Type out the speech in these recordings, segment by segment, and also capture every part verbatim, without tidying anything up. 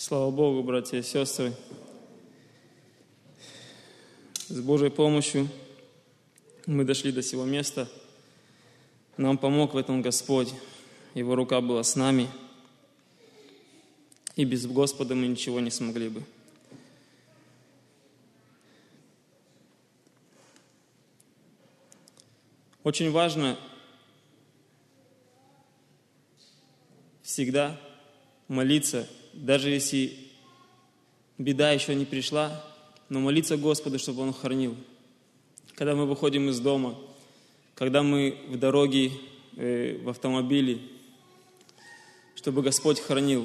Слава Богу, братья и сестры. С Божьей помощью мы дошли до сего места. Нам помог в этом Господь. Его рука была с нами. И без Господа мы ничего не смогли бы. Очень важно всегда молиться, даже если беда еще не пришла, но молиться Господу, чтобы Он хранил. Когда мы выходим из дома, когда мы в дороге, э, в автомобиле, чтобы Господь хранил.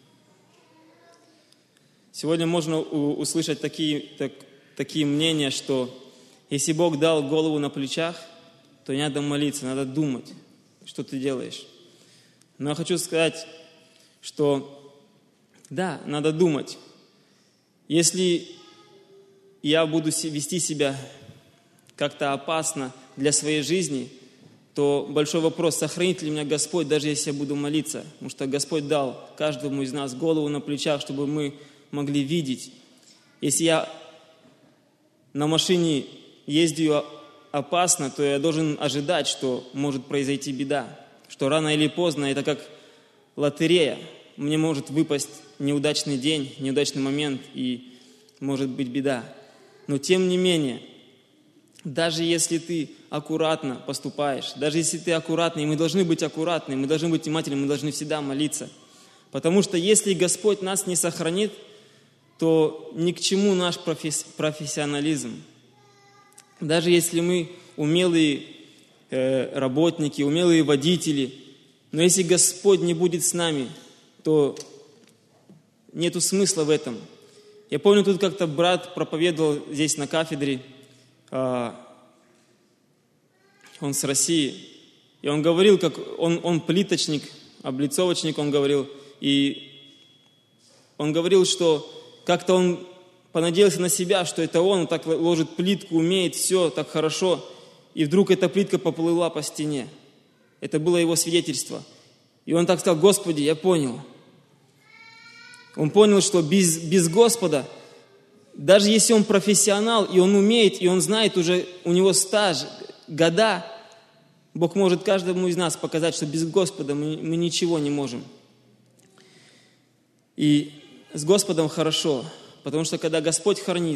Сегодня можно у- услышать такие, так, такие мнения, что если Бог дал голову на плечах, то не надо молиться, надо думать, что ты делаешь. Но я хочу сказать, что да, надо думать. Если я буду вести себя как-то опасно для своей жизни, то большой вопрос, сохранит ли меня Господь, даже если я буду молиться. Потому что Господь дал каждому из нас голову на плечах, чтобы мы могли видеть. Если я на машине ездию опасно, то я должен ожидать, что может произойти беда. Что рано или поздно это как лотерея. Мне может выпасть неудачный день, неудачный момент, и может быть беда. Но тем не менее, даже если ты аккуратно поступаешь, даже если ты аккуратный, и мы должны быть аккуратны, мы должны быть внимательны, мы должны всегда молиться. Потому что если Господь нас не сохранит, то ни к чему наш професс- профессионализм. Даже если мы умелые э, работники, умелые водители, но если Господь не будет с нами, то нету смысла в этом. Я помню, тут как-то брат проповедовал здесь на кафедре, э, он с России, и он говорил, как он, он плиточник, облицовочник, он говорил, и он говорил, что как-то он понадеялся на себя, что это он, он так ложит плитку, умеет, все так хорошо, и вдруг эта плитка поплыла по стене. Это было его свидетельство. И он так сказал: Господи, я понял. Он понял, что без, без Господа, даже если он профессионал, и он умеет, и он знает уже, у него стаж, года, Бог может каждому из нас показать, что без Господа мы, мы ничего не можем. И с Господом хорошо, потому что когда Господь хранит,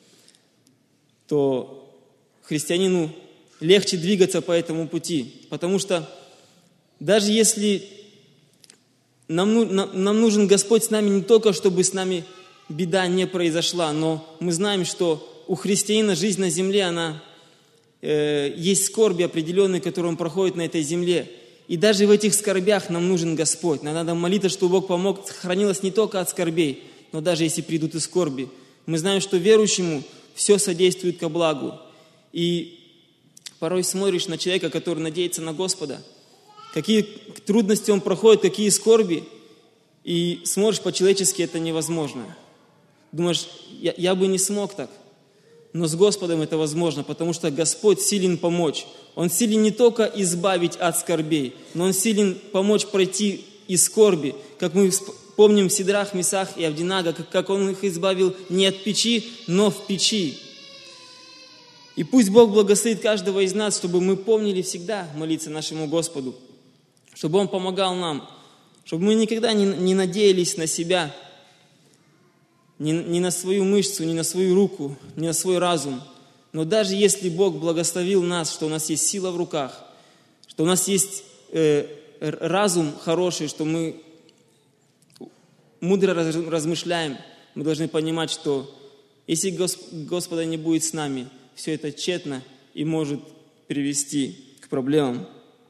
то христианину легче двигаться по этому пути, потому что даже если нам, нам нужен Господь с нами не только, чтобы с нами беда не произошла, но мы знаем, что у христианина жизнь на земле, она э, есть скорби определенные, которые он проходит на этой земле. И даже в этих скорбях нам нужен Господь. Нам надо молиться, чтобы Бог помог, сохранил нас не только от скорбей, но даже если придут и скорби. Мы знаем, что верующему все содействует ко благу. И порой смотришь на человека, который надеется на Господа, какие трудности он проходит, какие скорби, и смотришь по-человечески, это невозможно. Думаешь, я, я бы не смог так. Но с Господом это возможно, потому что Господь силен помочь. Он силен не только избавить от скорбей, но Он силен помочь пройти из скорби. Как мы помним в Сидрах, Месах и Авдинага, как, как Он их избавил не от печи, но в печи. И пусть Бог благословит каждого из нас, чтобы мы помнили всегда молиться нашему Господу, чтобы Он помогал нам, чтобы мы никогда не, не надеялись на себя, ни, ни на свою мышцу, ни на свою руку, ни на свой разум. Но даже если Бог благословил нас, что у нас есть сила в руках, что у нас есть э, разум хороший, что мы мудро размышляем, мы должны понимать, что если Господа не будет с нами, все это тщетно и может привести к проблемам.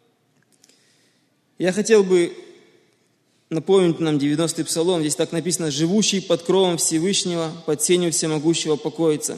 Я хотел бы напомнить нам девяностый псалом. Здесь так написано: «Живущий под кровом Всевышнего, под сенью Всемогущего покоится».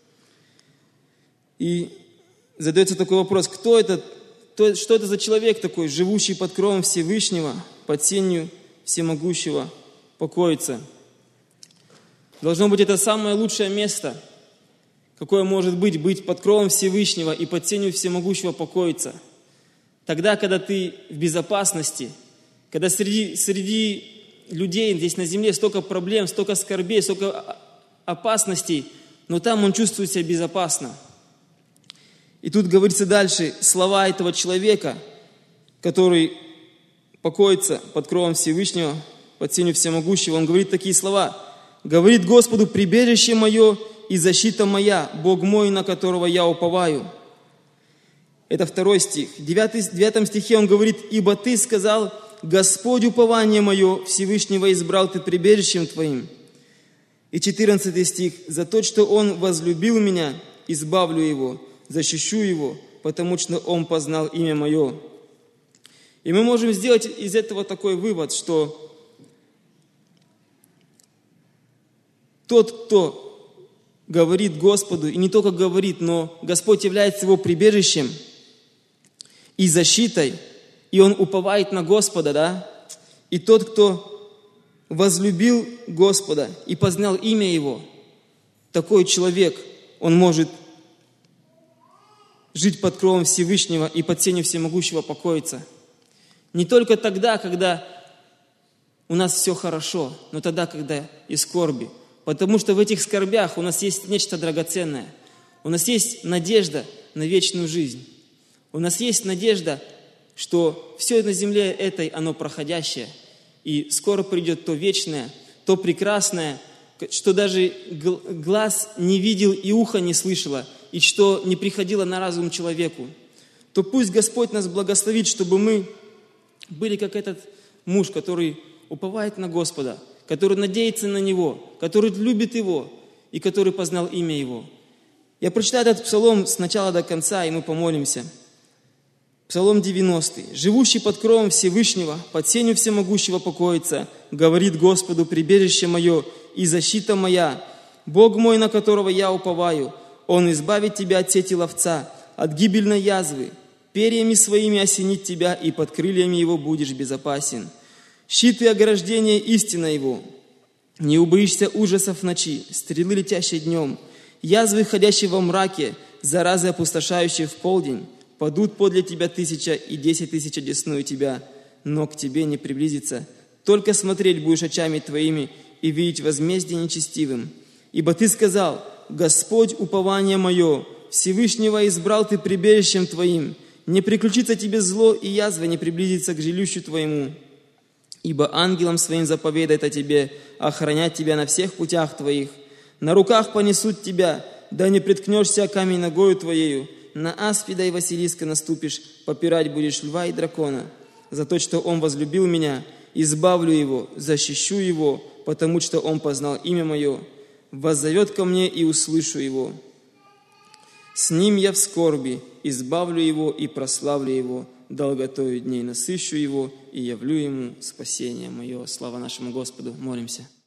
И задается такой вопрос: кто это, кто, что это за человек такой, живущий под кровом Всевышнего, под сенью Всемогущего покоится? Должно быть, это самое лучшее место, какое может быть, быть под кровом Всевышнего и под сенью Всемогущего покоиться. Тогда, когда ты в безопасности, когда среди, среди людей здесь на земле, столько проблем, столько скорбей, столько опасностей, но там он чувствует себя безопасно. И тут говорится дальше слова этого человека, который покоится под кровом Всевышнего, под сенью Всемогущего. Он говорит такие слова. «Говорит Господу, прибежище мое и защита моя, Бог мой, на которого я уповаю». Это второй стих. В девятом стихе он говорит, «Ибо ты сказал, Господь упование мое, Всевышнего избрал ты прибежищем твоим». И четырнадцатый стих. «За то, что он возлюбил меня, избавлю его, защищу его, потому что он познал имя мое». И мы можем сделать из этого такой вывод, что тот, кто говорит Господу, и не только говорит, но Господь является его прибежищем и защитой, и он уповает на Господа, да? И тот, кто возлюбил Господа и познал имя Его, такой человек, он может жить под кровом Всевышнего и под сенью Всемогущего покоиться. Не только тогда, когда у нас все хорошо, но тогда, когда и скорби. Потому что в этих скорбях у нас есть нечто драгоценное. У нас есть надежда на вечную жизнь. У нас есть надежда, что все на земле этой, оно проходящее. И скоро придет то вечное, то прекрасное, что даже глаз не видел и ухо не слышало, и что не приходило на разум человеку. То пусть Господь нас благословит, чтобы мы были как этот муж, который уповает на Господа, который надеется на Него, который любит Его и который познал имя Его. Я прочитаю этот псалом с начала до конца, и мы помолимся. Псалом девяностый. «Живущий под кровом Всевышнего, под сенью Всемогущего покоится, говорит Господу, прибежище мое и защита моя, Бог мой, на которого я уповаю. Он избавит тебя от сети ловца, от гибельной язвы, перьями своими осенит тебя, и под крыльями его будешь безопасен. Щит и ограждение истина его. Не убоишься ужасов ночи, стрелы, летящие днем, язвы, ходящие во мраке, заразы, опустошающие в полдень. Падут подле тебя тысяча и десять тысяч одесную тебя, но к тебе не приблизится. Только смотреть будешь очами твоими и видеть возмездие нечестивым. Ибо ты сказал, Господь, упование мое, Всевышнего избрал ты прибежищем твоим. Не приключится тебе зло, и язва не приблизится к жилищу твоему. Ибо ангелам своим заповедает о тебе охранять тебя на всех путях твоих. На руках понесут тебя, да не приткнешься о камень ногою твоею. На аспида и Василиска наступишь, попирать будешь льва и дракона. За то, что он возлюбил меня, избавлю его, защищу его, потому что он познал имя мое. Воззовет ко мне, и услышу его. С ним я в скорби, избавлю его и прославлю его. Долготою дней насыщу его и явлю ему спасение мое. Слава нашему Господу. Молимся.